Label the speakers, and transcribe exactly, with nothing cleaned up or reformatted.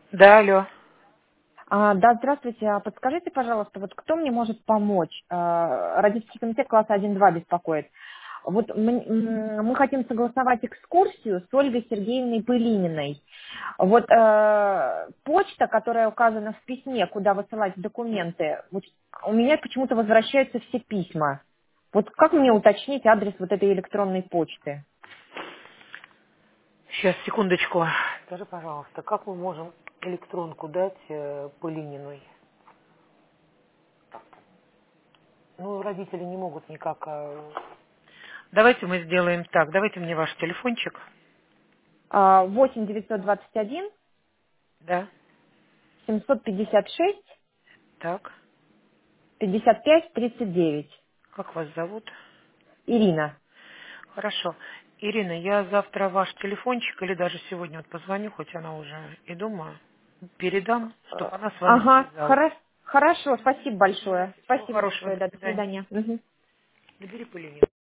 Speaker 1: Да, алло.
Speaker 2: А, да, здравствуйте. А подскажите, пожалуйста, вот кто мне может помочь? А, родительский комитет класса один-два беспокоит. Вот мы, м, мы хотим согласовать экскурсию с Ольгой Сергеевной Пылининой. Вот э, почта, которая указана в письме, куда высылать документы, вот у меня почему-то возвращаются все письма. Вот как мне уточнить адрес вот этой электронной почты?
Speaker 1: Сейчас, секундочку. Скажи, пожалуйста, как мы можем электронку дать э, Пылининой? Ну, родители не могут никак... э, Давайте мы сделаем так. Давайте мне ваш телефончик.
Speaker 2: А, восемь девятьсот двадцать один
Speaker 1: Да.
Speaker 2: семьсот пятьдесят шесть
Speaker 1: Так.
Speaker 2: пятьдесят пять тридцать девять.
Speaker 1: Как вас зовут?
Speaker 2: Ирина.
Speaker 1: Хорошо. Ирина, я завтра ваш телефончик или даже сегодня вот позвоню, хоть она уже и дома, передам, чтобы она с вами
Speaker 2: Ага,
Speaker 1: связалась.
Speaker 2: хоро- хорошо, спасибо большое.
Speaker 1: Всего
Speaker 2: Спасибо
Speaker 1: хорошего.
Speaker 2: большое,
Speaker 1: До
Speaker 2: да, до
Speaker 1: свидания.
Speaker 2: свидания. Мгм.
Speaker 1: Набери Пылинину.